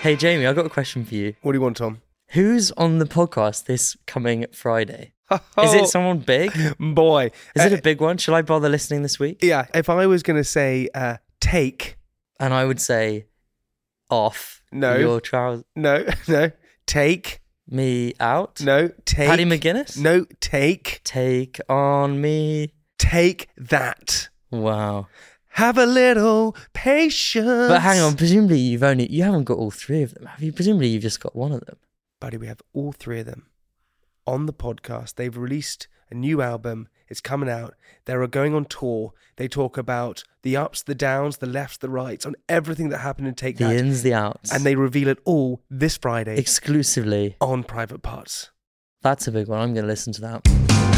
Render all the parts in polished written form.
Hey, Jamie, I've got a question for you. What do you want, Tom? Who's on the podcast this coming Friday? Is it someone big? Boy. Is it a big one? Shall I bother listening this week? Yeah, if I was going to say take... And I would say off No. your trousers. No. Take... Me out? No, take... Paddy McGuinness? No, take... Take on me. Take that. Wow. Have a little patience. But hang on, presumably you haven't got all three of them, have you? Presumably you've just got one of them. Buddy, we have all three of them on the podcast. They've released a new album. It's coming out. They're going on tour. They talk about the ups, the downs, the lefts, the rights, on everything that happened in Take That. The ins, the outs. And they reveal it all this Friday. Exclusively. On Private Parts. That's a big one. I'm going to listen to that.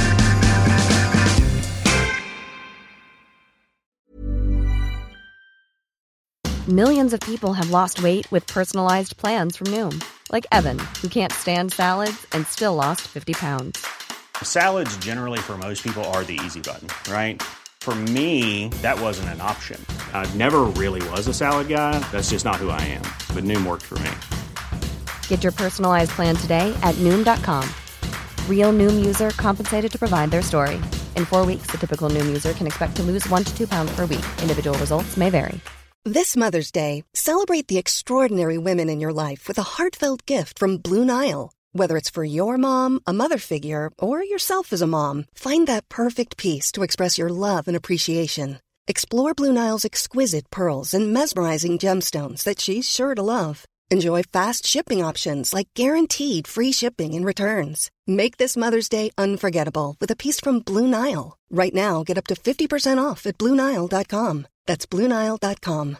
Millions of people have lost weight with personalized plans from Noom. Like Evan, who can't stand salads and still lost 50 pounds. Salads generally for most people are the easy button, right? For me, that wasn't an option. I never really was a salad guy. That's just not who I am. But Noom worked for me. Get your personalized plan today at Noom.com. Real Noom user compensated to provide their story. In 4 weeks, the typical Noom user can expect to lose 1 to 2 pounds per week. Individual results may vary. This Mother's Day, celebrate the extraordinary women in your life with a heartfelt gift from Blue Nile. Whether it's for your mom, a mother figure, or yourself as a mom, find that perfect piece to express your love and appreciation. Explore Blue Nile's exquisite pearls and mesmerizing gemstones that she's sure to love. Enjoy fast shipping options like guaranteed free shipping and returns. Make this Mother's Day unforgettable with a piece from Blue Nile. Right now, get up to 50% off at BlueNile.com. That's BlueNile.com.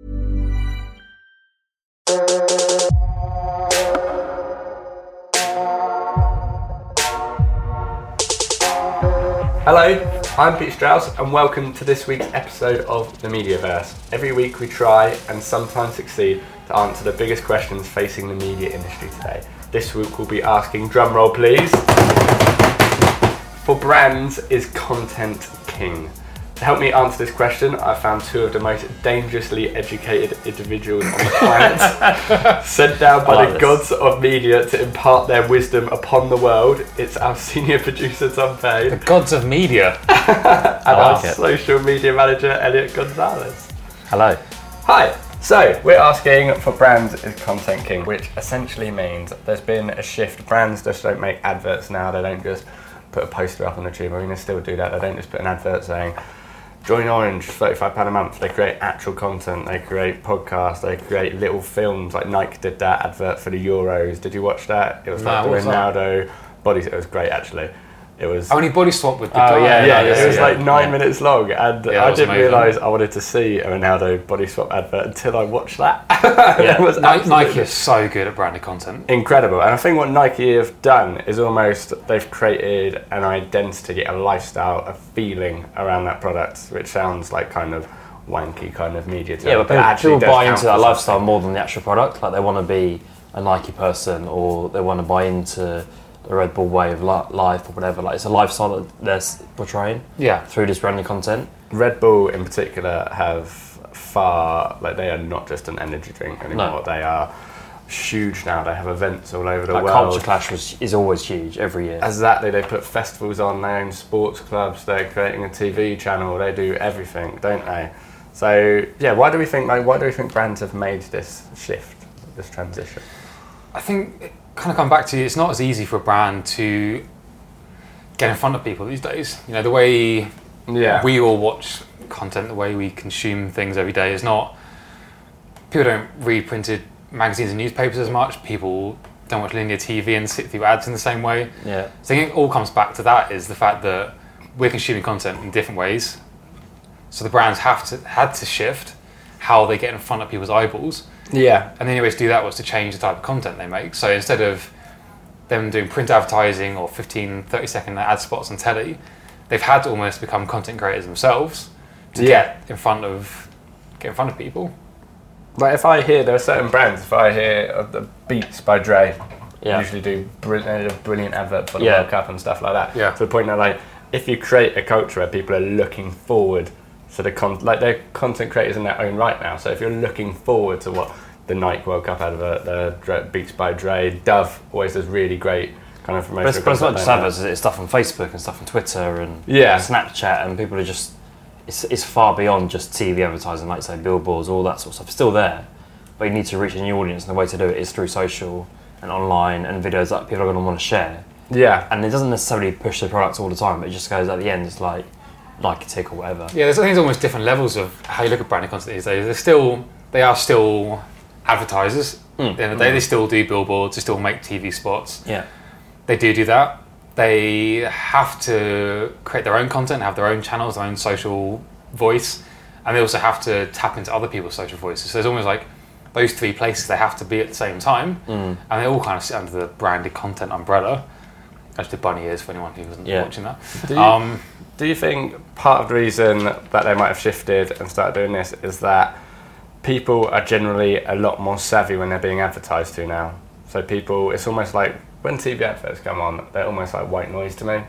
Hello, I'm Pete Strauss and welcome to this week's episode of The Mediaverse. Every week we try and sometimes succeed to answer the biggest questions facing the media industry today. This week we'll be asking, drumroll please, for brands, is content king? To help me answer this question, I found two of the most dangerously educated individuals on the planet, sent down by the gods of media to impart their wisdom upon the world. It's our senior producer, Tom Payne. The gods of media. And our social media manager, Elliot Gonzalez. Hello. Hi. So, we're asking for brands is content king, which essentially means there's been a shift. Brands just don't make adverts now. They don't just put a poster up on the tube. I mean, they still do that. They don't just put an advert saying, join Orange, £35 a month. They create actual content. They create podcasts. They create little films. Like Nike did that advert for the Euros. Did you watch that? It was like the Ronaldo body. It was great, actually. It was only body swap with the guy. It was like 9 minutes long, and I didn't realise I wanted to see a Ronaldo body swap advert until I watched that. Nike is so good at branded content. Incredible. And I think what Nike have done is almost they've created an identity, a lifestyle, a feeling around that product, which sounds like kind of wanky kind of media term. Yeah, but people buy into that lifestyle more than the actual product. Like they want to be a Nike person, or they want to buy into the Red Bull way of life or whatever. Like it's a lifestyle that they're portraying through this branded content. Red Bull in particular have they are not just an energy drink anymore. No. They are huge now. They have events all over the world. Culture Clash is always huge every year. Exactly. They put festivals on. They own sports clubs. They're creating a TV channel. They do everything, don't they? So yeah, why do we think brands have made this shift, this transition? I think kind of come back to, it's not as easy for a brand to get in front of people these days. You know, the way we all watch content, the way we consume things every day is not, people don't read printed magazines and newspapers as much, people don't watch linear TV and sit through ads in the same way. Yeah. So I think it all comes back to that, is the fact that we're consuming content in different ways. So the brands had to shift how they get in front of people's eyeballs. Yeah. And the only way to do that was to change the type of content they make. So instead of them doing print advertising or 15, 30-second ad spots on telly, they've had to almost become content creators themselves to get in front of people. Like there are certain brands, if I hear of the Beats by Dre, usually do brilliant advert for the World Cup and stuff like that. Yeah. To the point that like, if you create a culture where people are looking forward to they're content creators in their own right now. So if you're looking forward to what the Nike World Cup advert, the Beats by Dre. Dove always does really great kind of promotional. But it's not just adverts, it's stuff on Facebook and stuff on Twitter and Snapchat, and people are just, it's far beyond just TV advertising, like say billboards, all that sort of stuff. It's still there, but you need to reach a new audience, and the way to do it is through social and online and videos that people are going to want to share. Yeah. And it doesn't necessarily push the products all the time, but it just goes at the end, it's like a tick or whatever. Yeah, I think there's almost different levels of how you look at branded content these days. They are still advertisers. At the end of the day, they still do billboards, they still make TV spots. Yeah. They do that. They have to create their own content, have their own channels, their own social voice, and they also have to tap into other people's social voices. So there's almost like those three places they have to be at the same time, and they all kind of sit under the branded content umbrella. That's the bunny ears for anyone who wasn't watching that. Do you think part of the reason that they might have shifted and started doing this is that people are generally a lot more savvy when they're being advertised to now? So people, it's almost like when TV adverts come on, they're almost like white noise to me.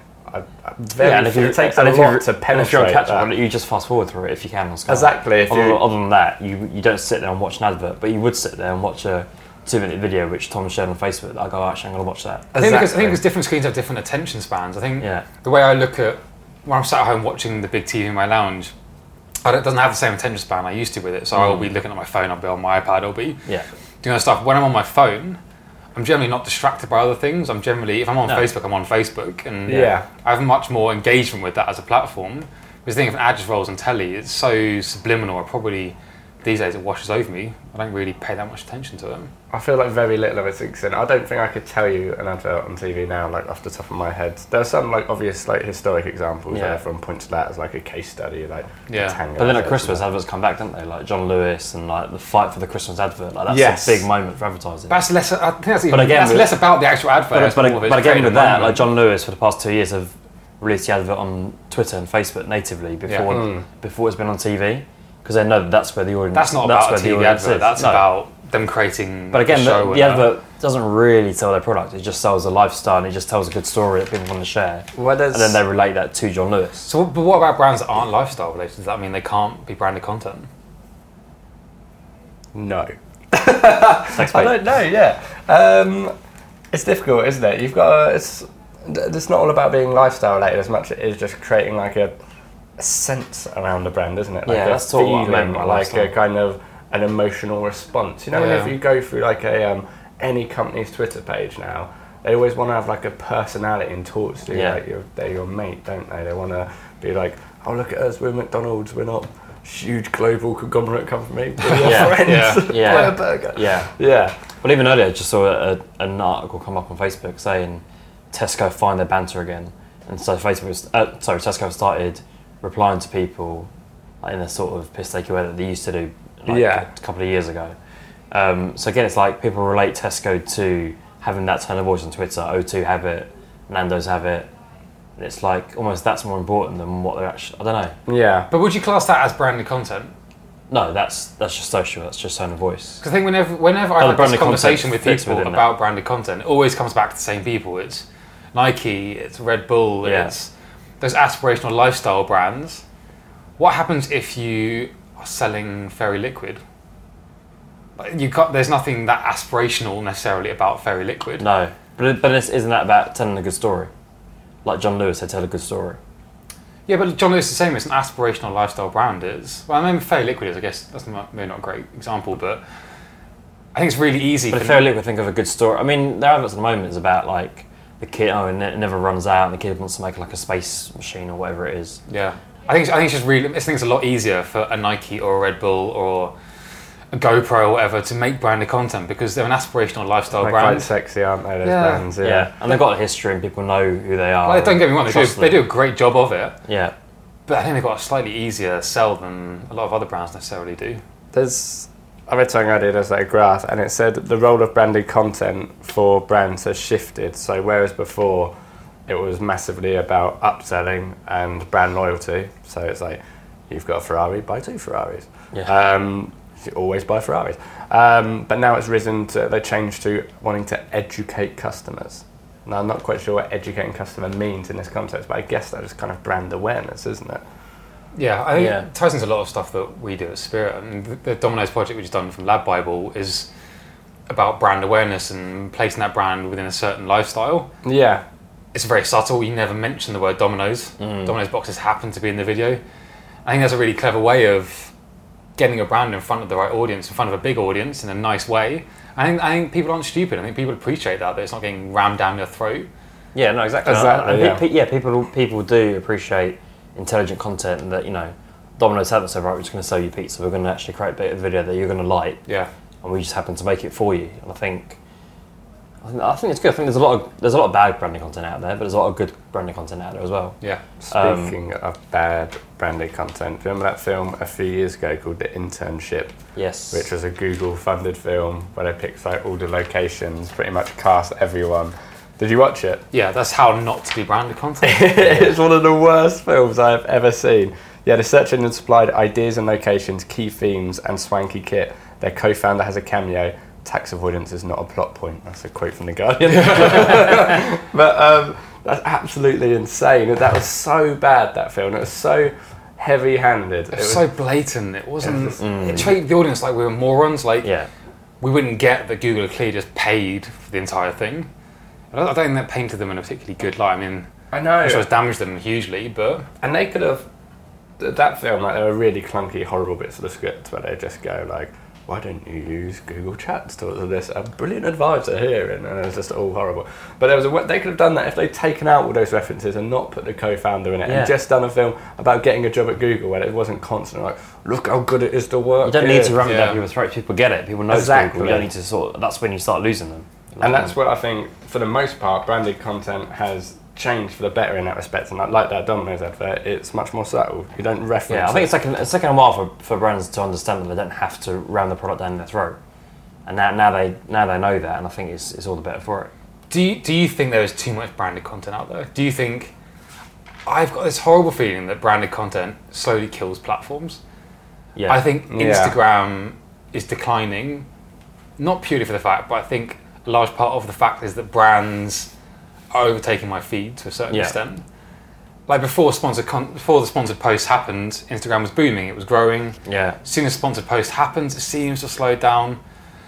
It takes a lot to penetrate. And if you're a catch-up, you just fast forward through it if you can. Exactly. Other than that, you don't sit there and watch an advert, but you would sit there and watch a 2-minute video which Tom shared on Facebook that I go, actually, I'm going to watch that. I think because different screens have different attention spans. I think the way I look at when I'm sat at home watching the big TV in my lounge, it doesn't have the same attention span I used to with it. So I'll be looking at my phone, I'll be on my iPad, I'll be doing other stuff. When I'm on my phone, I'm generally not distracted by other things. I'm generally, if I'm on Facebook, I'm on Facebook, and I have much more engagement with that as a platform. Because I think if an ad just rolls on telly, it's so subliminal. These days it washes over me. I don't really pay that much attention to it. I feel like very little of it sinks in. I don't think I could tell you an advert on TV now, like off the top of my head. There are some like obvious like historic examples where everyone points to that as like a case study, like But then at Christmas, adverts come back, don't they? Like John Lewis and like the fight for the Christmas advert. Like that's a big moment for advertising. That's less. I think that's less about the actual advert. But again, with that, like John Lewis for the past 2 years have released the advert on Twitter and Facebook natively before it's been on TV. Because they know that's where the audience. That's not about a TV advert. That's about them creating. But again, the advert doesn't really sell their product. It just sells a lifestyle, and it just tells a good story that people want to share. And then they relate that to John Lewis. So, but what about brands that aren't lifestyle related? Does that mean they can't be branded content? No. I don't know. Yeah, it's difficult, isn't it? You've got it's not all about being lifestyle related as much as it is just creating like a sense around the brand, isn't it? Like that's what I meant by like a kind of an emotional response. You know, whenever you go through like any company's Twitter page now, they always want to have like a personality and talk to you. Like they're your mate, don't they? They want to be like, oh, look at us, we're McDonald's, we're not huge global conglomerate company. We're your friends. Buy a burger. Yeah. Well, even earlier, I just saw an article come up on Facebook saying Tesco find their banter again, and so Tesco started replying to people like, in a sort of piss-takey way that they used to do a couple of years ago. So again, it's like people relate Tesco to having that tone of voice on Twitter. O2 have it, Nando's have it. And it's like almost that's more important than what they're actually. I don't know. Yeah. But would you class that as branded content? No, that's just social. That's just tone of voice. Because I think whenever I have this conversation with people about branded content, it always comes back to the same people. It's Nike, it's Red Bull, it's those aspirational lifestyle brands. What happens if you are selling Fairy Liquid? There's nothing that aspirational necessarily about Fairy Liquid. No, but isn't that about telling a good story? Like John Lewis, they tell a good story. Yeah, but John Lewis is the same. It's an aspirational lifestyle brand. Well, I mean, Fairy Liquid is. I guess that's maybe not a great example, but I think it's really easy. But Fairy Liquid, think of a good story. I mean, their adverts at the moment is about like the kid. Oh, and it never runs out, and the kid wants to make like a space machine or whatever it is. Yeah, I think it's just really. I think it's a lot easier for a Nike or a Red Bull or a GoPro or whatever to make branded content because they're an aspirational lifestyle brand. Quite sexy, aren't they? Those brands. Yeah, and they've got a history and people know who they are. Well, don't get me wrong, they do a great job of it. Yeah. But I think they've got a slightly easier sell than a lot of other brands necessarily do. I read something I did as a graph, and it said the role of branded content for brands has shifted. So whereas before it was massively about upselling and brand loyalty, so it's like you've got a Ferrari, buy 2 Ferraris. Yeah. You always buy Ferraris. But now it's they changed to wanting to educate customers. Now, I'm not quite sure what educating customer means in this context, but I guess that is kind of brand awareness, isn't it? Yeah, I think it ties into a lot of stuff that we do at Spirit. I mean, the Domino's project we've just done from Lab Bible is about brand awareness and placing that brand within a certain lifestyle. Yeah. It's very subtle. You never mention the word Domino's. Domino's boxes happen to be in the video. I think that's a really clever way of getting a brand in front of the right audience, in front of a big audience in a nice way. I think people aren't stupid. I think people appreciate that it's not getting rammed down their throat. Yeah, no, exactly. People do appreciate intelligent content, and that, you know, Domino's haven't said, right, we're just going to sell you pizza. We're going to actually create a bit of video that you're going to like. Yeah. And we just happen to make it for you. And I think it's good. I think there's a lot of bad branding content out there, but there's a lot of good branding content out there as well. Yeah. Speaking of bad branded content, remember that film a few years ago called The Internship? Yes. Which was a Google-funded film where they picked like all the locations, pretty much cast everyone. Did you watch it? Yeah, that's how not to do branded content. It's one of the worst films I've ever seen. Yeah, the search engine supplied ideas and locations, key themes, and swanky kit. Their co-founder has a cameo. Tax avoidance is not a plot point. That's a quote from The Guardian. But that's absolutely insane. That was so bad, that film. It was so heavy-handed. It was so blatant. It wasn't... It treated the audience like we were morons. Like, we wouldn't get that Google had clearly just paid for the entire thing. I don't think that painted them in a particularly good light. I mean, I know. I'm sure it's damaged them hugely, but... And they could have... That film, like, there were really clunky, horrible bits of the script where they just go, like, why don't you use Google Chat to talk to this a brilliant advisor here? And it was just all horrible. But there was they could have done that if they'd taken out all those references and not put the co-founder in it, and just done a film about getting a job at Google where it wasn't constant, like, look how good it is to work. You don't need to ram it down people's throats. People get it. People know Google. You don't need to that's when you start losing them. And that's what I think, for the most part, branded content has changed for the better in that respect. And like that Domino's advert, it's much more subtle. You don't reference I think it's taken a while for brands to understand that they don't have to ram the product down their throat. And now they know that, and I think it's all the better for it. Do you think there is too much branded content out there? Do you think... I've got this horrible feeling that branded content slowly kills platforms. Yeah. I think Instagram is declining, not purely for the fact, but I think a large part of the fact is that brands are overtaking my feed to a certain extent. Like before the sponsored post happened, Instagram was booming, it was growing. Yeah. As soon as sponsored post happens, it seems to slow down.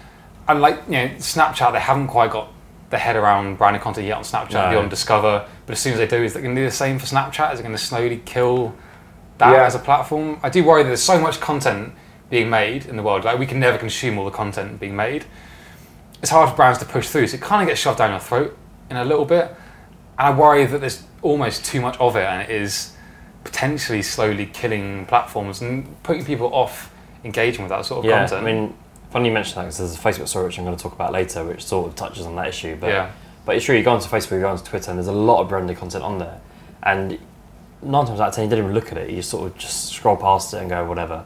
And like, you know, Snapchat, they haven't quite got their head around branded content yet on Snapchat, beyond Discover. But as soon as they do, is they going to do the same for Snapchat? Is it going to slowly kill that as a platform? I do worry that there's so much content being made in the world. Like, we can never consume all the content being made. It's hard for brands to push through, so it kind of gets shoved down your throat in a little bit. And I worry that there's almost too much of it, and it is potentially slowly killing platforms and putting people off engaging with that sort of content. I mean, funny you mention that, because there's a Facebook story which I'm going to talk about later, which sort of touches on that issue. But it's true, you go onto Facebook, you go onto Twitter, and there's a lot of branded content on there. And 9 times out of 10, you don't even look at it. You sort of just scroll past it and go, whatever.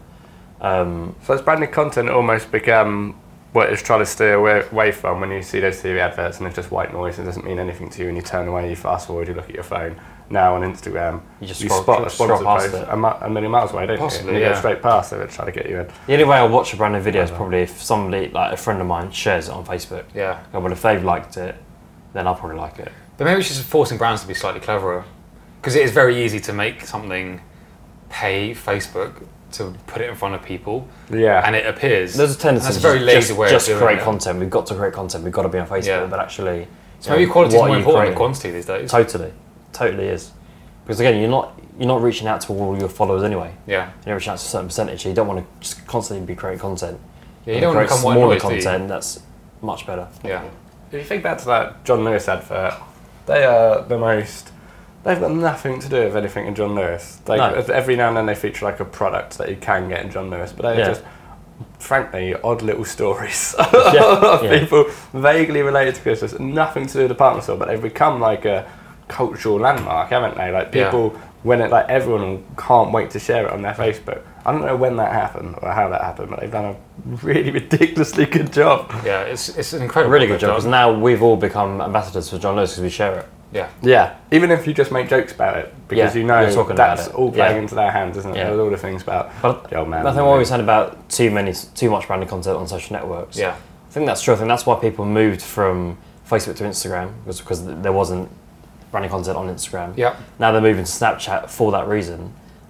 So has branded content almost become what it's trying to stay away from when you see those TV adverts and it's just white noise? It doesn't mean anything to you, and you turn away, you fast forward, you look at your phone. Now on Instagram, you spot a sponsored post a million miles away, don't you? And you go straight past it, trying to get you in. The only way I'll watch a branded video is probably if somebody, like a friend of mine, shares it on Facebook. Yeah. Well, if they've liked it, then I'll probably like it. But maybe it's just forcing brands to be slightly cleverer, because it is very easy to make something pay Facebook to put it in front of people, and it appears. There's a tendency to very lazy way just of doing create content. We've got to create content. We've got to be on Facebook, but actually, so maybe quality is more important than quantity these days. Totally is, because again, you're not reaching out to all your followers anyway. Yeah, you're reaching out to a certain percentage. So you don't want to just constantly be creating content. Yeah, you don't want to become smaller content. That's much better. Yeah. If you think back to that John Lewis advert, they are the most. They've got nothing to do with anything in John Lewis. Every now and then they feature like a product that you can get in John Lewis, but they're just, frankly, odd little stories of people vaguely related to Christmas, nothing to do with the partner store, but they've become like a cultural landmark, haven't they? Like people, when it, like everyone can't wait to share it on their Facebook. I don't know when that happened or how that happened, but they've done a really ridiculously good job. Yeah, it's an incredible really good job, because now we've all become ambassadors for John Lewis because we share it. Yeah. Even if you just make jokes about it, because you know that's all playing into their hands, isn't it? There's all the things about the old man. Nothing I've always said about too much branded content on social networks. Yeah. I think that's true. I think that's why people moved from Facebook to Instagram, was because there wasn't branded content on Instagram. Yeah. Now they're moving to Snapchat for that reason.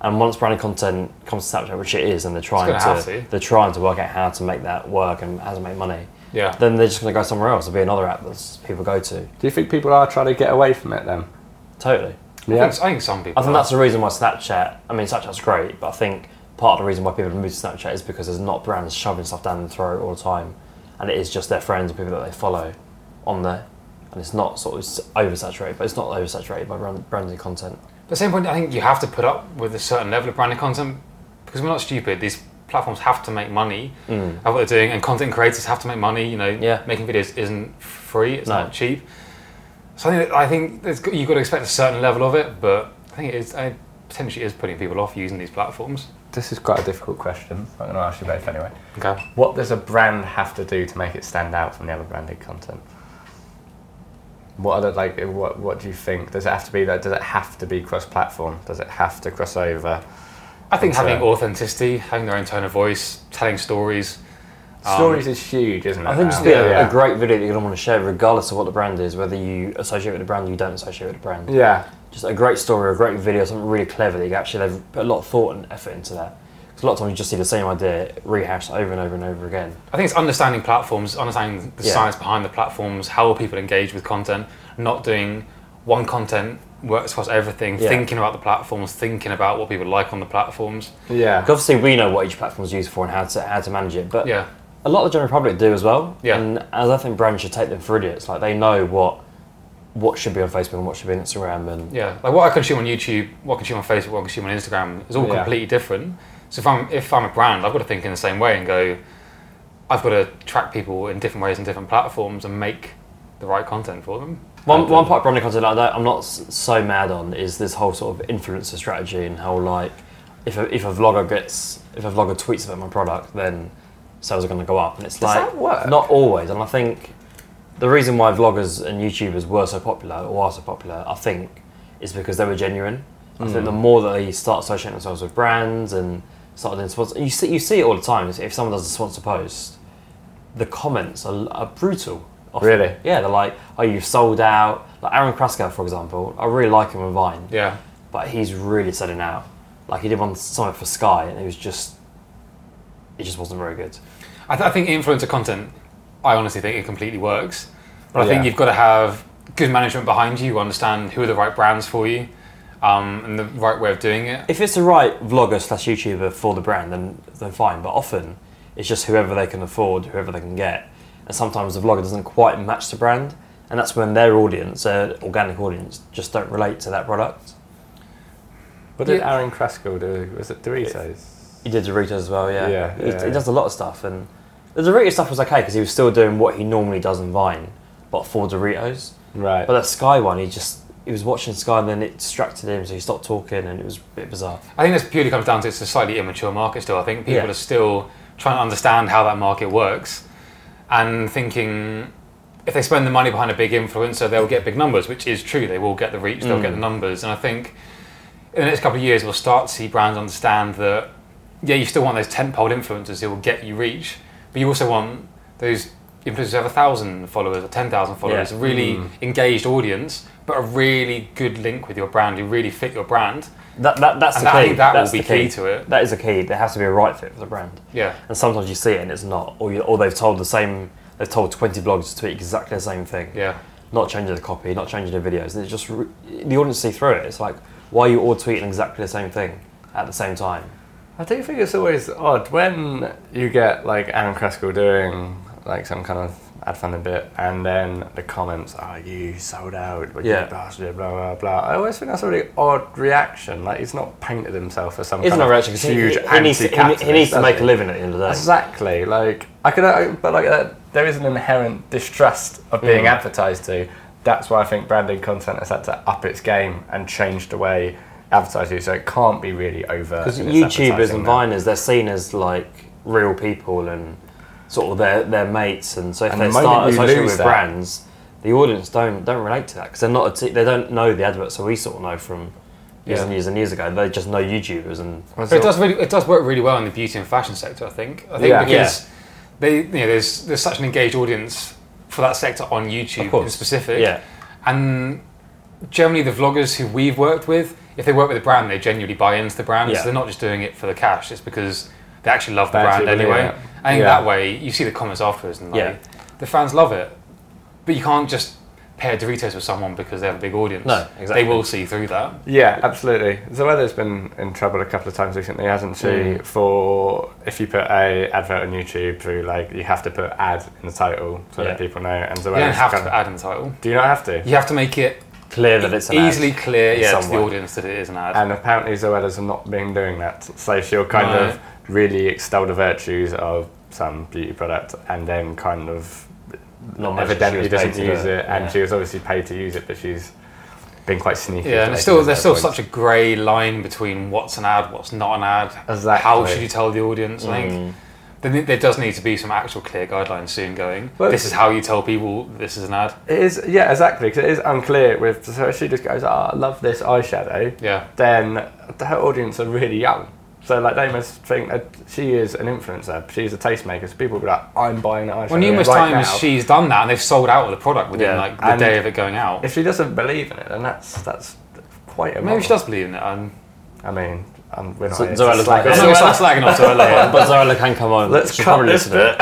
And once branded content comes to Snapchat, which it is, and they're trying to work out how to make that work and how to make money. Yeah. Then they're just going to go somewhere else. There'll be another app that people go to. Do you think people are trying to get away from it then? Totally. Yeah. I think some people. I think that's the reason why Snapchat's great, but I think part of the reason why people have moved to Snapchat is because there's not brands shoving stuff down their throat all the time, and it is just their friends and people that they follow on there, and it's not sort of oversaturated, but it's not oversaturated by branded content. At the same point, I think you have to put up with a certain level of branded content because we're not stupid. These platforms have to make money at what they're doing, and content creators have to make money. Making videos isn't free; it's not cheap. So I think you've got to expect a certain level of it, but I think it potentially is putting people off using these platforms. This is quite a difficult question. I'm going to ask you both anyway. Okay. What does a brand have to do to make it stand out from the other branded content? What do you think? Does it have to be that? Does it have to be cross-platform? Does it have to cross over? I think having authenticity, having their own tone of voice, telling stories. Stories is huge, isn't it? I think just a great video that you're going to want to share, regardless of what the brand is, whether you associate with the brand or you don't associate with the brand. Yeah. Just a great story, a great video, something really clever that you actually have put a lot of thought and effort into that. Because a lot of times you just see the same idea rehashed over and over and over again. I think it's understanding platforms, understanding the science behind the platforms, how will people engage with content, not doing one content works across everything, thinking about the platforms, thinking about what people like on the platforms. Yeah. Obviously we know what each platform is used for and how to manage it, but a lot of the general public do as well. Yeah. And as I think brands should take them for idiots, like they know what should be on Facebook and what should be on Instagram, and like what I consume on YouTube, what I consume on Facebook, what I consume on Instagram is all completely different. So if I'm a brand, I've got to think in the same way and go, I've got to track people in different ways and different platforms and make the right content for them. One part of branded content like that I'm not so mad on is this whole sort of influencer strategy and how like if a vlogger tweets about my product, then sales are going to go up, and it's Does that work? Not always. And I think the reason why vloggers and YouTubers were so popular or are so popular, I think, is because they were genuine. I think the more that they start associating themselves with brands and start doing sponsors, you see it all the time. If someone does a sponsor post, the comments are brutal. Often. Really? Yeah, they're like, "Oh, you've sold out." Like Aaron Kraskow, for example, I really like him on Vine. Yeah. But he's really selling out. Like he did something for Sky, and it just wasn't very good. I think influencer content, I honestly think it completely works. But I think you've got to have good management behind you, understand who are the right brands for you, and the right way of doing it. If it's the right vlogger / YouTuber for the brand, then fine. But often, it's just whoever they can afford, whoever they can get. And sometimes the vlogger doesn't quite match the brand, and that's when their audience, their organic audience, just don't relate to that product. What did Aaron Kraskow do? Was it Doritos? He did Doritos as well, yeah. He does a lot of stuff, and the Doritos stuff was okay because he was still doing what he normally does in Vine, but for Doritos. Right. But that Sky one, he was watching Sky and then it distracted him, so he stopped talking, and it was a bit bizarre. I think this purely comes down to it's a slightly immature market still. I think people are still trying to understand how that market works, and thinking if they spend the money behind a big influencer, they'll get big numbers, which is true. They will get the reach, they'll get the numbers, and I think in the next couple of years we'll start to see brands understand that you still want those tentpole influencers who will get you reach, but you also want those influencers who have 1,000 followers or 10,000 followers, a really engaged audience, but a really good link with your brand, who really fit your brand. That's the key. I think that that's will be key to it. That is a key. There has to be a right fit for the brand. Yeah. And sometimes you see it and it's not, or they've told 20 bloggers to tweet exactly the same thing. Yeah. Not changing the copy, not changing the videos. And it's just the audience see through it. It's like, why are you all tweeting exactly the same thing at the same time? I do think it's always odd when you get like Aaron Kraskow doing like some kind of ad funding bit, and then the comments are, "You sold out, but you bastard, blah blah blah." I always think that's a really odd reaction. Like he's not painted himself as some kind of huge anti-capitalist. He needs to make a living at the end of the day. Exactly. Like there is an inherent distrust of being advertised to. That's why I think branded content has had to up its game and change the way advertising, so it can't be really over. Because YouTubers and Viners, they're seen as like real people and sort of their mates, and so if they start associating with brands, the audience don't relate to that because they're not they don't know the adverts that we sort of know from years and years and years ago. They just know YouTubers, and but it does work really well in the beauty and fashion sector. I think because there's such an engaged audience for that sector on YouTube in specific, and generally the vloggers who we've worked with, if they work with a brand, they genuinely buy into the brand. So they're not just doing it for the cash. It's because they actually love the brand anyway. I think that way, you see the comments afterwards and the fans love it. But you can't just pair Doritos with someone because they have a big audience. No, exactly. They will see through that. Yeah, absolutely. Zoella's been in trouble a couple of times recently, hasn't she? For if you put a advert on YouTube through, like, you have to put ad in the title so that people know. And Zoella's you don't have to put ad in the title. Do you not have to? You have to make it clear that it's an easily ad clear to the audience that it is an ad. And apparently Zoella's not been doing that. So she'll kind of really extol the virtues of some beauty product and then kind of evidently doesn't use it, and she was obviously paid to use it, but she's been quite sneaky. Yeah, and there's still such a grey line between what's an ad, what's not an ad. Exactly. How should you tell the audience? I think there does need to be some actual clear guidelines soon going. But this is how you tell people this is an ad. It is, yeah, exactly, because it is unclear. So she just goes, I love this eyeshadow. Yeah. Then her audience are really young. So, like, they must think that she is an influencer. She's a tastemaker. So people will be like, I'm buying that eyeshadow. Well, numerous times she's done that and they've sold out of the product within like the day of it going out. If she doesn't believe in it, then that's quite a Maybe she does believe in it. I mean, we're not Zoella's slagging off Zoella, but Zoella can come on. Let's cut this bit.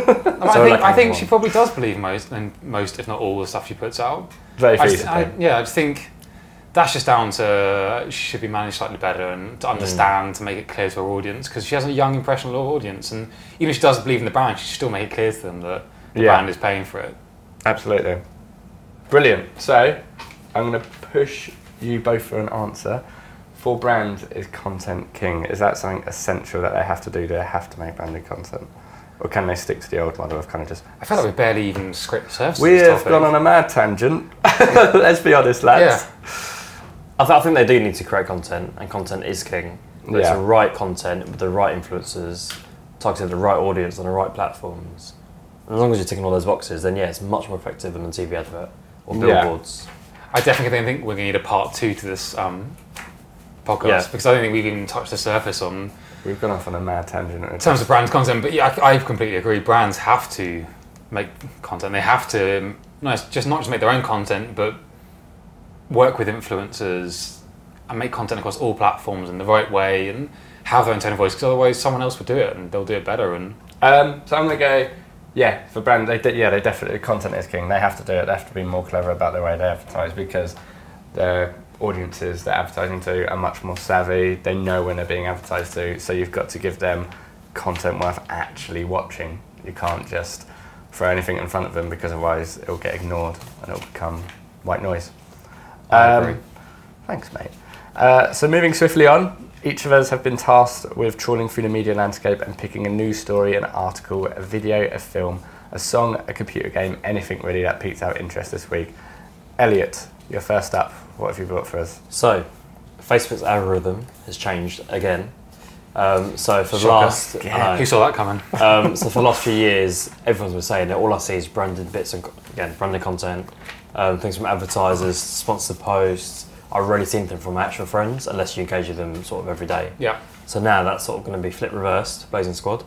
I think she probably does believe most, if not all, the stuff she puts out. Very feasibly. I just think that's just down to she should be managed slightly better and to understand, to make it clear to her audience, because she has a young, impressionable audience, and even if she doesn't believe in the brand, she should still make it clear to them that the brand is paying for it. Absolutely. Brilliant. So, I'm going to push you both for an answer. For brands, is content king? Is that something essential that they have to do? Do they have to make branded content? Or can they stick to the old model of kind of just... I feel like we barely even script the services. We have gone on a mad tangent. Let's be honest, lads. Yeah. I think they do need to create content, and content is king. But it's the right content with the right influencers, targeted at the right audience on the right platforms. And as long as you're ticking all those boxes, then it's much more effective than a TV advert or billboards. I definitely think we're going to need a part 2 to this podcast, because I don't think we've even touched the surface on... We've gone off on a mad tangent. In terms of brand content, but I completely agree. Brands have to make content. They have to not just make their own content, but work with influencers and make content across all platforms in the right way and have their own tone of voice, because otherwise someone else would do it and they'll do it better. And so I'm going to go, for brands, they definitely, content is king. They have to do it. They have to be more clever about the way they advertise, because their audiences they're advertising to are much more savvy. They know when they're being advertised to, so you've got to give them content worth actually watching. You can't just throw anything in front of them, because otherwise it'll get ignored and it'll become white noise. I agree. Thanks, mate. So moving swiftly on, each of us have been tasked with trawling through the media landscape and picking a news story, an article, a video, a film, a song, a computer game, anything really that piqued our interest this week. Elliot, you're first up. What have you brought for us? So, Facebook's algorithm has changed again. So for the last... Who saw that coming? So for the last few years, everyone's been saying that all I see is branded bits and, again, branded content, things from advertisers, sponsored posts. I rarely see anything from actual friends unless you engage with them sort of every day. Yeah. So now that's sort of going to be flip reversed, Blazing Squad.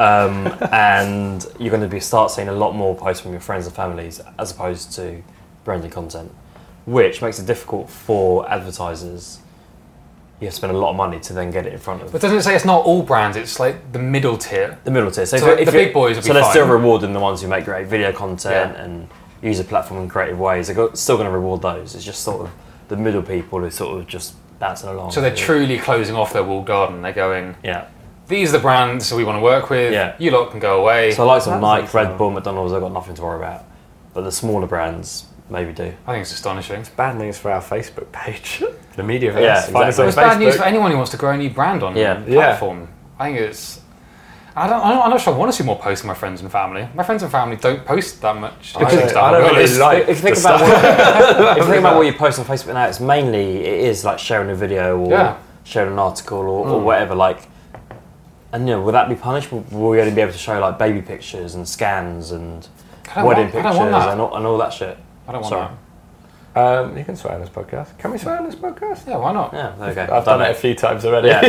And you're going to start seeing a lot more posts from your friends and families as opposed to branded content, which makes it difficult for advertisers. You have to spend a lot of money to then get it in front of. But doesn't it say it's not all brands? It's like the middle tier. The middle tier. So if the big boys will be fine. So they're still rewarding the ones who make great video content and use the platform in creative ways. They're still going to reward those. It's just sort of the middle people who sort of just bouncing along. So they're truly closing off their walled garden. They're going, these are the brands we want to work with. Yeah. You lot can go away. So like some Nike, Red Bull, McDonald's, they've got nothing to worry about. But the smaller brands maybe do. I think it's astonishing. It's bad news for our Facebook page. The media. Exactly. It's bad news for anyone who wants to grow a new brand on the platform. I think it's... I'm not sure I want to see more posts from my friends and family. My friends and family don't post that much. I don't really like if you think about what you post on Facebook now, it's mainly, it is like sharing a video or sharing an article or whatever. Like, and will that be punished? Will we only be able to show like baby pictures and scans and wedding pictures and all that shit? I don't want that. You can swear on this podcast. Can we swear on this podcast? Yeah, why not? Yeah, okay. I've done it a few times already. Yeah.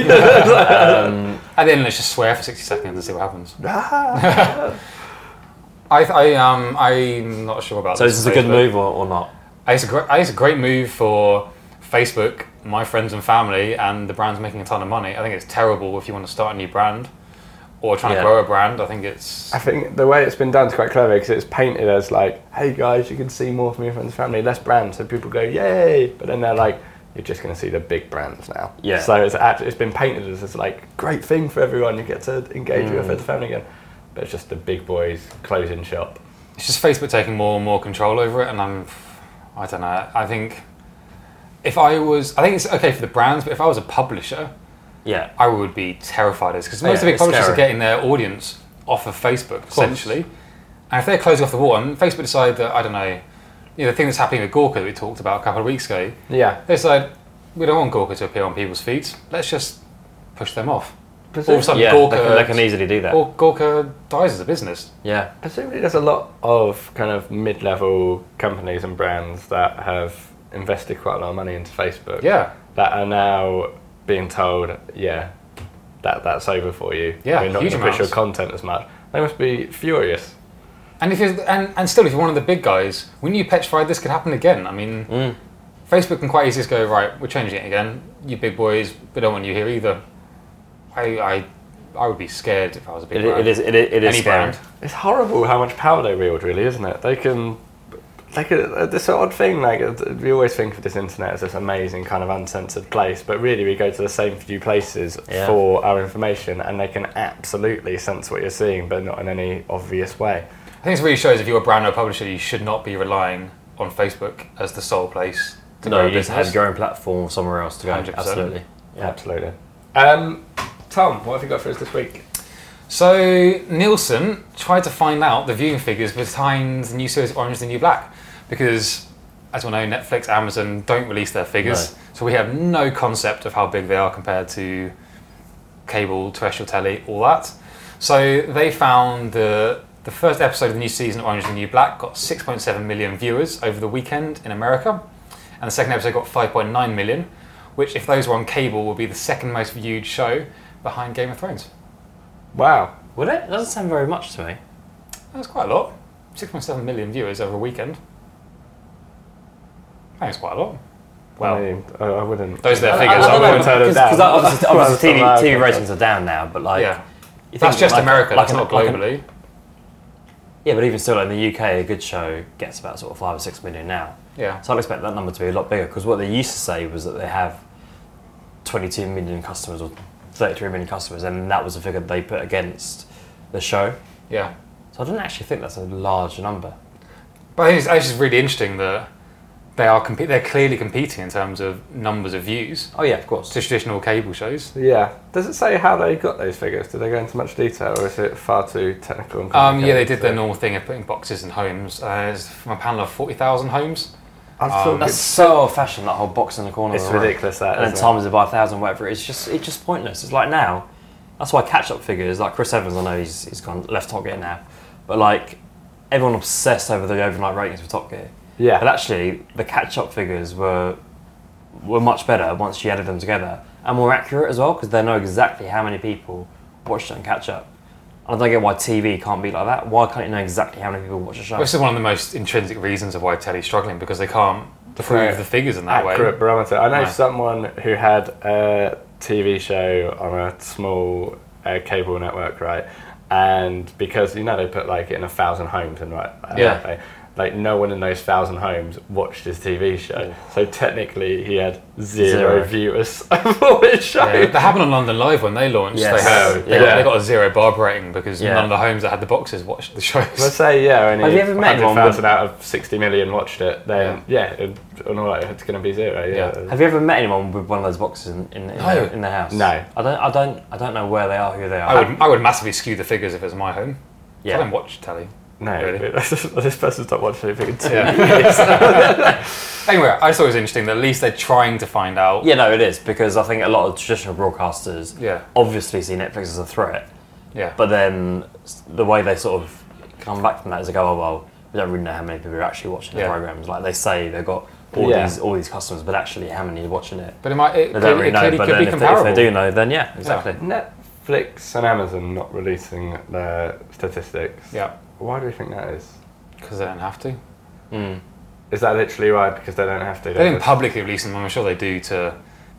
At the end, let's just swear for 60 seconds and see what happens. I'm not sure about this. So is this a good move or not? I think it's a great move for Facebook my friends and family, and the brand's making a ton of money. I think it's terrible if you want to start a new brand or trying to grow a brand. I think the way it's been done is quite clever because it's painted as like, hey guys, you can see more from your friends and family, less brands, so people go yay, but then they're like, you're just going to see the big brands now. Yeah. So it's been painted as this like great thing for everyone. You get to engage with your friends and family again, but it's just the big boys closing shop. It's just Facebook taking more and more control over it, and I don't know. I think it's okay for the brands, but if I was a publisher, I would be terrified of this because most of the big publishers are getting their audience off of Facebook essentially, and if they're closing off the wall, and Facebook decide that, I don't know, the thing that's happening with Gawker that we talked about a couple of weeks ago, they decide we don't want Gawker to appear on people's feeds. Let's just push them off. All of a sudden, Gawker, they can easily do that. Or Gawker dies as a business. Yeah. Presumably there's a lot of kind of mid-level companies and brands that have invested quite a lot of money into Facebook. Yeah. That are now being told, that's over for you. Yeah, we're not going to push your content as much. They must be furious. And still, if you're one of the big guys, when you petrified this could happen again. I mean, Facebook can quite easily just go, right, we're changing it again. You big boys, we don't want you here either. I would be scared if I was a big brand. It is Any scary. brand. It's horrible how much power they wield, really, isn't it? They can, this odd thing, like, we always think of this internet as this amazing kind of uncensored place, but really we go to the same few places for our information, and they can absolutely sense what you're seeing, but not in any obvious way. I think this really shows if you're a brand or publisher, you should not be relying on Facebook as the sole place to grow a business. You need to have your own platform somewhere else to go. 100%. Absolutely. Yeah. Absolutely. Tom, what have you got for us this week? So Nielsen tried to find out the viewing figures behind the new series Orange is the New Black, because as we know, Netflix, Amazon don't release their figures, so we have no concept of how big they are compared to cable, terrestrial telly, all that. So they found the first episode of the new season of Orange is the New Black got 6.7 million viewers over the weekend in America, and the second episode got 5.9 million, which, if those were on cable, would be the second most viewed show behind Game of Thrones. Wow. Would it? That doesn't sound very much to me. That's quite a lot. 6.7 million viewers over a weekend. I think it's quite a lot. Well, I wouldn't. Those are their figures. I wouldn't turn them down. Because obviously TV ratings are down now, but that's just America. That's not globally. Yeah, but even still, in the UK, a good show gets about sort of 5 or 6 million now. Yeah. So I'd expect that number to be a lot bigger, because what they used to say was that they have 22 million customers or 33 million customers, and that was a figure they put against the show. Yeah. So I don't actually think that's a large number. But I think it's just really interesting that they're clearly competing in terms of numbers of views. Oh yeah, of course. To traditional cable shows. Yeah. Does it say how they got those figures? Did they go into much detail, or is it far too technical and complicated? Yeah, they did the normal thing of putting boxes in homes. It's from a panel of 40,000 homes. That's so old-fashioned, that whole box in the corner. It's ridiculous, that. And then times it by 1,000, whatever. It's just pointless. It's like now. That's why catch-up figures, like Chris Evans, I know he's gone left Top Gear now, but like everyone obsessed over the overnight ratings for Top Gear. Yeah. But actually, the catch-up figures were much better once you added them together, and more accurate as well, because they know exactly how many people watched it and catch-up. I don't get why TV can't be like that. Why can't you know exactly how many people watch a show? This is one of the most intrinsic reasons of why telly's struggling, because they can't prove the figures in that way. Accurate barometer. I know someone who had a TV show on a small cable network, right? And because they put like in 1,000 homes, and like no one in those 1,000 homes watched his TV show. Yeah. So technically he had zero viewers for his show. Yeah, that happened on London Live when they launched. Yes. They got a 0 barb rating because none of the homes that had the boxes watched the shows. Let's say, only have you ever met 100,000 out of 60 million watched it, then it's going to be 0. Yeah. Have you ever met anyone with one of those boxes in their house? No. I don't know where they are, who they are. I would massively skew the figures if it was my home. Yeah. I don't watch telly. No, really. This person's not watching anything in 2 years. Anyway, I thought it was interesting that at least they're trying to find out. Yeah, no, it is, because I think a lot of traditional broadcasters obviously see Netflix as a threat. Yeah. But then the way they sort of come back from that is they go, oh, well, we don't really know how many people are actually watching the programs. Like they say they've got all these customers, but actually how many are watching it? But they don't really know, but then if they do know, then exactly. Netflix and Amazon not releasing their statistics. Yeah. Why do you think that is? Because they don't have to. Is that literally why? Because they don't have to? They didn't publicly release them. I'm sure they do to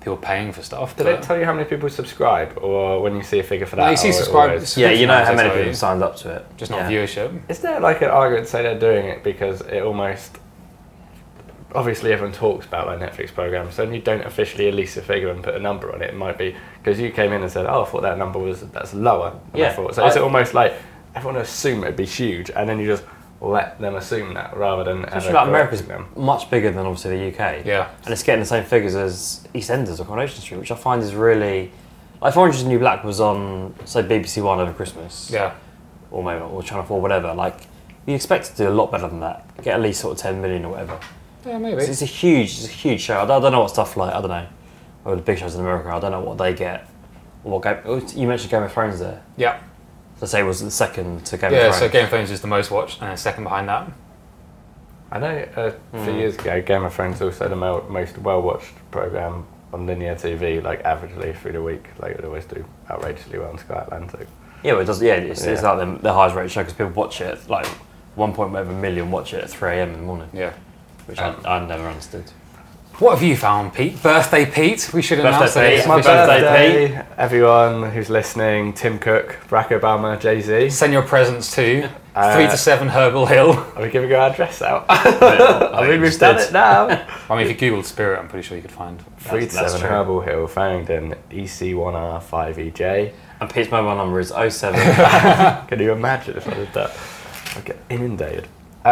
people paying for stuff. Did it tell you how many people subscribe, or when you see a figure for that? You see subscribers. Yeah, you know how many people signed up to it. Just not viewership. Is there like an argument to say they're doing it because it almost... Obviously everyone talks about like Netflix programs, so when you don't officially release a figure and put a number on it, it might be... Because you came in and said, I thought that number that's lower than I thought. So is it almost like everyone assumed it'd be huge, and then you just let them assume that rather than... Especially like America's much bigger than obviously the UK. Yeah. And it's getting the same figures as EastEnders or Coronation Street, which I find is really... Like if Orange is the New Black was on, say, BBC One over Christmas. Yeah. Or maybe, or Channel 4, whatever, like, you expect to do a lot better than that. Get at least sort of 10 million or whatever. Yeah, maybe. It's a huge show. I don't know what stuff like, I don't know, or the big shows in America, I don't know what they get. You mentioned Game of Thrones there. Yeah. So say it was the second to Game of Thrones. Yeah, so Game of Thrones is the most watched, and then second behind that. I know a few years ago, Game of Thrones also the most well-watched programme on linear TV, like averagely through the week. Like it always do outrageously well on Sky Atlantic. Yeah, well, it does. Yeah, it's like the highest rated show because people watch it, like 1.7 million watch it at 3 a.m. in the morning. Yeah. Which I never understood. What have you found, Pete? Birthday Pete? We should announce it. It's my birthday, Pete. Everyone who's listening, Tim Cook, Barack Obama, Jay-Z. Send your presents to 3 to 7 Herbal Hill. Are we giving our address out? I mean, we've done it now. I mean, if you Googled Spirit, I'm pretty sure you could find 3 to 7 Herbal Hill, Farringdon, EC1R5EJ. And Pete's mobile number is 07. Can you imagine if I did that? I'd get inundated.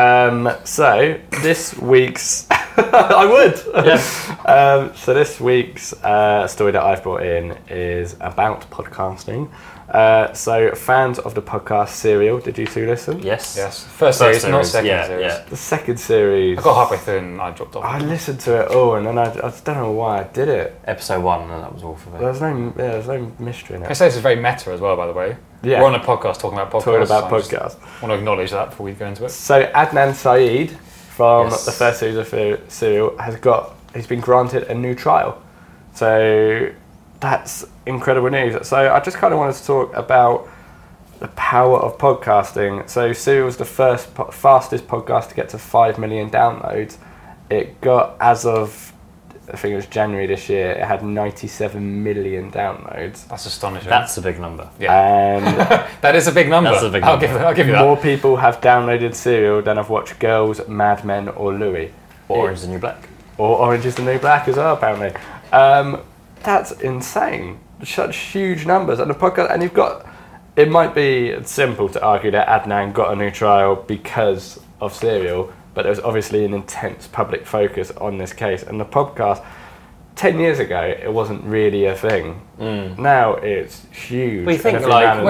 So this week's I would. Yeah. So this week's story that I've brought in is about podcasting. So fans of the podcast Serial, did you two listen? Yes. First series, not second series. Yeah. The second series. I got halfway through and I dropped off. I listened to it all, and then I don't know why I did it. Episode 1, and that was all for me. There's no mystery in it. I say this is very meta as well, by the way. Yeah. We're on a podcast talking about podcasts. I want to acknowledge that before we go into it. So Adnan Syed from the first series of Serial he's been granted a new trial. So that's incredible news. So I just kind of wanted to talk about the power of podcasting. So Serial was the fastest podcast to get to 5 million downloads. It got, as of I think it was January this year, it had 97 million downloads. That's astonishing. That's a big number. Yeah. And that is a big number. That's a big number. I'll give you that. More people have downloaded Serial than have watched Girls, Mad Men or Louis. Or Orange is the New Black. Or Orange is the New Black as well, apparently. That's insane. Such huge numbers. And the podcast, and you've got, it might be simple to argue that Adnan got a new trial because of Serial, but there's obviously an intense public focus on this case. And the podcast, 10 years ago, it wasn't really a thing. Now it's huge. Well, you think like...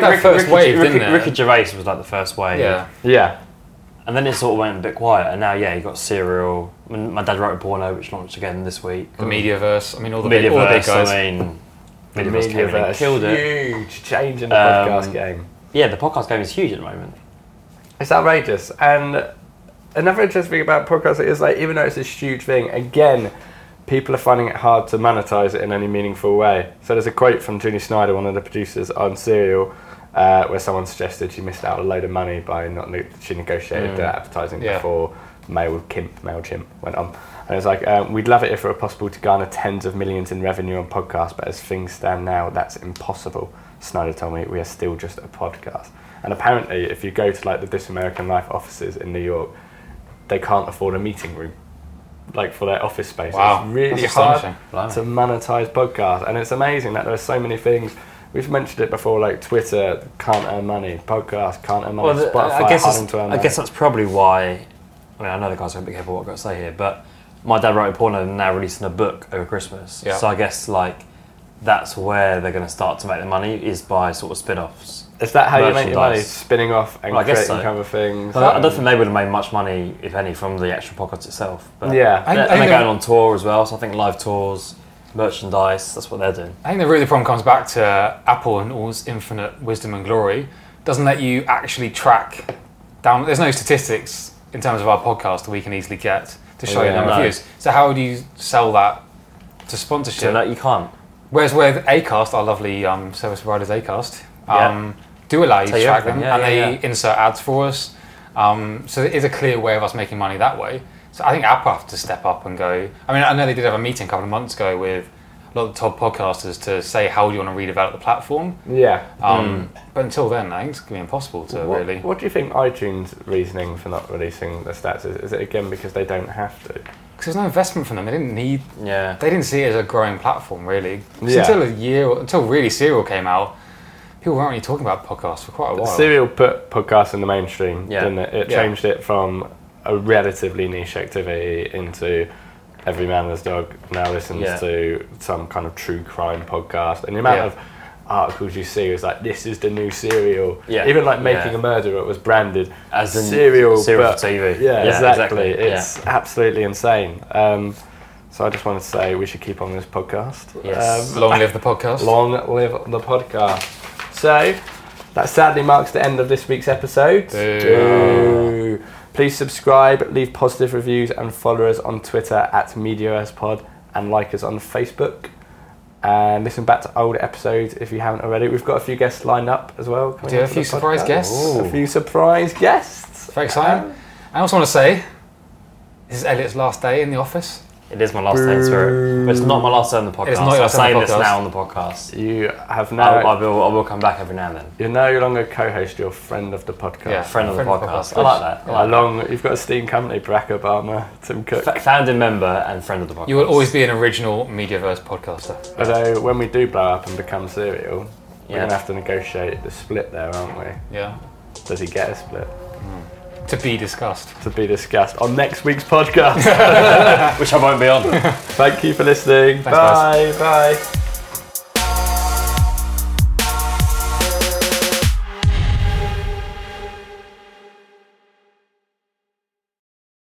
Ricky Gervais was like the first wave. Yeah. And then it sort of went a bit quiet, and now, you got Serial. I mean, my dad wrote a porno, which launched again this week. The Mediaverse. I mean, all the big guys. I mean, Mediaverse killed it. Huge change in the podcast game. Yeah, the podcast game is huge at the moment. It's outrageous. And another interesting thing about podcasting is, like, even though it's this huge thing, again, people are finding it hard to monetize it in any meaningful way. So there's a quote from Julie Snyder, one of the producers on Serial, where someone suggested she missed out a load of money by she negotiated the advertising before MailChimp went on. And it's like, we'd love it if it were possible to garner tens of millions in revenue on podcasts, but as things stand now, that's impossible. Snyder told me we are still just a podcast. And apparently, if you go to like the This American Life offices in New York, they can't afford a meeting room, like for their office space. Wow. It's really hard to monetize podcasts, and it's amazing that there are so many things. We've mentioned it before, like Twitter can't earn money, podcasts can't earn money, Spotify I guess that's probably why. I mean, I know the guys are a bit careful what I've got to say here, but my dad wrote a porno and now releasing a book over Christmas. Yeah. So I guess like that's where they're going to start to make the money, is by sort of spin-offs. Is that how you make your money? Spinning off and creating other things? I don't think they would have made much money, if any, from the actual podcast itself. But yeah. And they're going on tour as well, so I think live tours, merchandise, that's what they're doing. I think the really problem comes back to Apple and all its infinite wisdom and glory. Doesn't let you actually track down. There's no statistics in terms of our podcast that we can easily get to show you the number of views. So how do you sell that to sponsorship? So that you can't. Whereas with Acast, our lovely service providers, Acast, do allow you to track them, and they insert ads for us. So it is a clear way of us making money that way. So I think Apple have to step up and go. I mean, I know they did have a meeting a couple of months ago with a lot of the top podcasters to say how do you want to redevelop the platform. Yeah. But until then, I think it's going to be impossible to really. What do you think iTunes' reasoning for not releasing the stats is? Is it again because they don't have to? Because there's no investment from them. They didn't need. Yeah. They didn't see it as a growing platform really. Until really Serial came out, people weren't really talking about podcasts for quite a while. Serial put podcasts in the mainstream, didn't it? It Yeah. changed it from a relatively niche activity into every man and his dog now listens to some kind of true crime podcast. And the amount of articles you see is like, this is the new Serial. Yeah. Even like Making a Murderer was branded as Serial for TV. Yeah, exactly. It's absolutely insane. So I just wanted to say we should keep on this podcast. Yes. Long live the podcast. Long live the podcast. So that sadly marks the end of this week's episode. Boo. Please subscribe, leave positive reviews, and follow us on Twitter at MediaVersePod, and like us on Facebook. And listen back to old episodes if you haven't already. We've got a few guests lined up as well. Do a few surprise guests. A few surprise guests. Very exciting. I also want to say, this is Elliot's last day in the office. It is my last day in Spirit. But it's not my last day on the podcast. It's not your last day on the podcast. I'm saying this now on the podcast. You have now... I will come back every now and then. You're no longer co-host, you're friend of the podcast. Yeah, friend of the podcast. I like that. You've got a steam company, Barack Obama, Tim Cook. Founding member and friend of the podcast. You will always be an original Mediaverse podcaster. Although, when we do blow up and become Serial, we're going to have to negotiate the split there, aren't we? Yeah. Does he get a split? To be discussed. To be discussed on next week's podcast. Which I won't be on. Thank you for listening. Thanks, Bye. Bye.